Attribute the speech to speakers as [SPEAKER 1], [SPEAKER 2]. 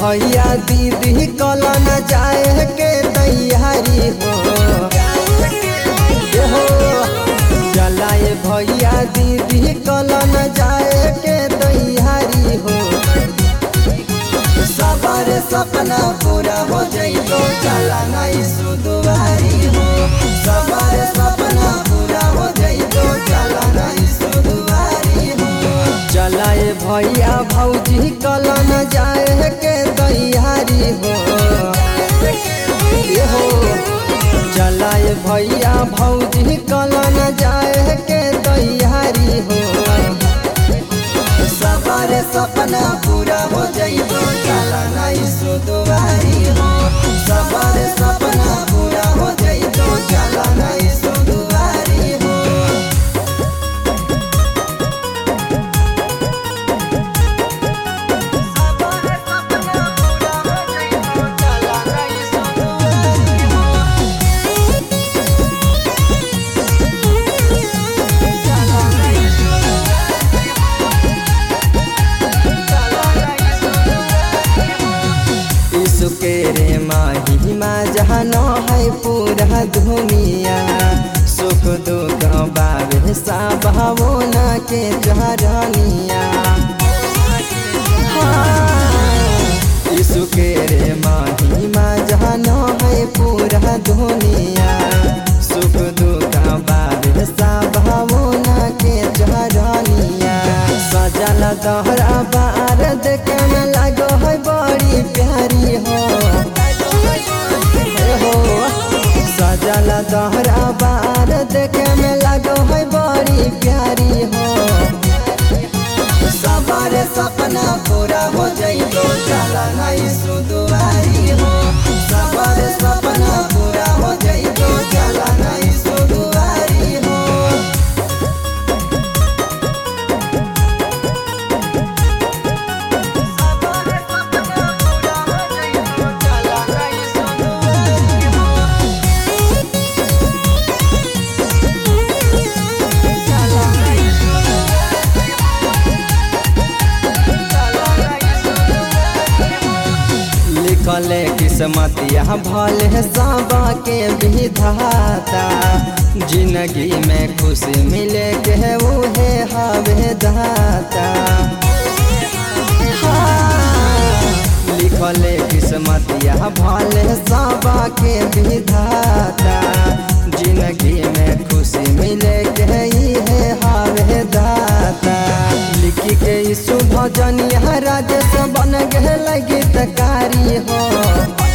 [SPEAKER 1] भैया दीदी कल न जाए के तैयारी हो चलाए भैया दीदी कल न जाए के तैयारी हो सबर सपना पूरा हो जाइतो चला नहीं सुदुआरी हो सबर सपना पूरा हो जाइतो चला नहीं सुदुआरी हो चलाए भैया भौजी कल न जाए के तैयारी हो चलाए भैया भौजी कल न जाए के तैयारी हो सबर सपना पूरा हो जाइतो चला नहीं सुदुआरी हो सबर सपना पूरा हो जाइतो चला नहीं सुदुआरी हो के रे महिमा जहान है पूरा दुनिया सुख दुख बाबे साभावना के चरनिया यीशु के रे महिमा जहान है पूरा दुनिया सुख दुख बाबे साभावना के चरनिया सजल दहरा बार देखे में लगो है बड़ी प्यारी हो सजल दहरा बार देखे में लगो है बड़ी प्यारी हो सबर सपना पूरा हो जाइतो चला नहीं सुदुआरी हो सबर सपना पूरा हो जाइतो चला नहीं सुदुआरी हो लिखले किस्मतिया भले सबा के विधाता जिंदगी में खुशी मिले के उहे हवे दाता लिखले किस्मतिया भले सबा के विधाता जिंदगी में खुशी मिले के है हवे दाता लिखी के शुभ जनिया राजेश बन गए गीतकारी हो